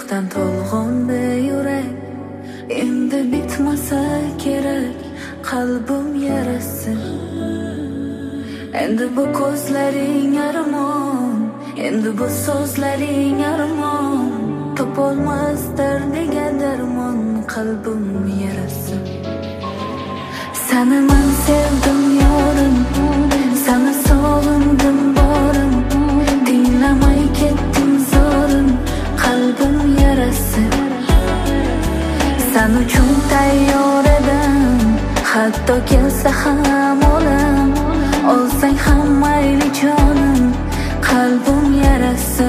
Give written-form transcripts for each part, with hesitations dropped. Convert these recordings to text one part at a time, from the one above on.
yo'qdan to'lg'ondi yurak. Endi bitmasa kerak qalbim yarasi. Endi bu ko'zlaring armon, endi bu so'zlaring armon. Topolmas dardiga darmon qalbim yarasi. Seni men sevdim yorim, seni sog'indim borim. Tinglamay ketdim zorim, qalbim yarasi. Sen uchun tayyor edim, hatto kelsa ham olam. Olsang ham mayli jonim, qalbim yarasi.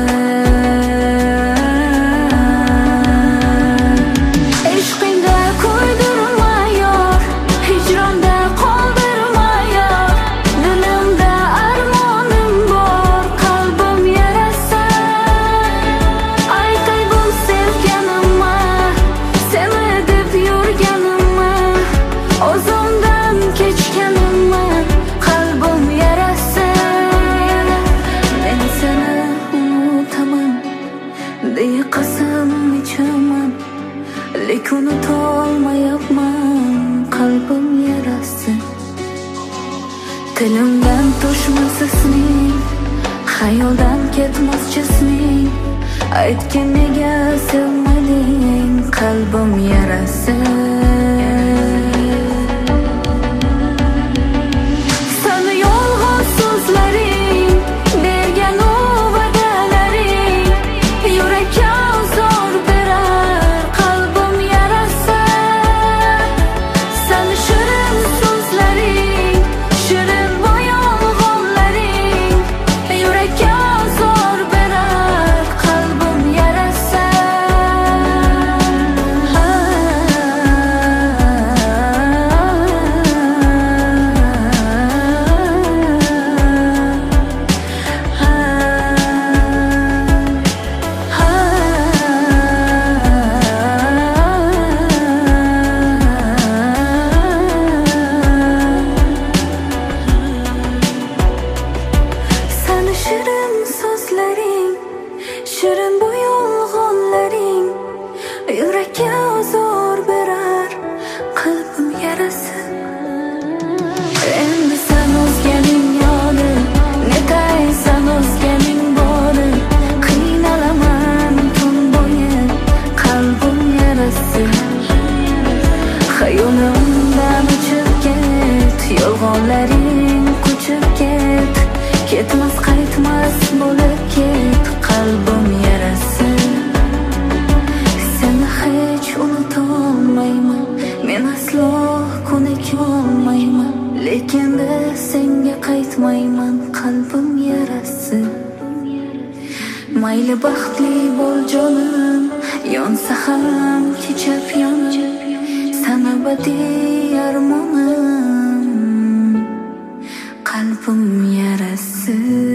Ishqingda ko'ydirma yor, hijronda qoldirma yor. Dilimda armonim bor, qalbim yarasi. Aytay bu sevganimma, seni deb yurganimma, o'zimdan kechganimma, qalbim yarasi. Men seni unutaman deya qasam ichaman, lek unutolmayapman, qalbim yarasi. Tilimdan to'shmas isming, xayoldan ketmas jisming. Aytgin nega sevmading, qalbim yarasi. Seni yolg'iz so'zlaring, bergan u va'dalaring yurakka zor berar, qalbim yarasi. Seni shirin so'zlaring, shirin bu yolg'onlaring yurakka zor berar, qalbim yarasi. Seni shirin so'zlaring, shirin bu yolg'onlaring yurakka ozor berar, qalbim yarasi. Endi sen o'zganing yoni, netay sen o'zganing bori. Qiynalaman tun bo'yi, qalbim yarasi. Xayolimdan uchib ket, yolg'onlaring ko'chib ket. Ketmas qaytmas bo'lib ket, qalbim yarasi. Seni hech unutolmayman, men aslo ko'nikolmayman, lekin de senga qaytmayman, qalbim yarasi. Mayli baxtli bo'l jonim, yonsa ham kechib yonim. Sen abadiy armonim, qalbim yarasi.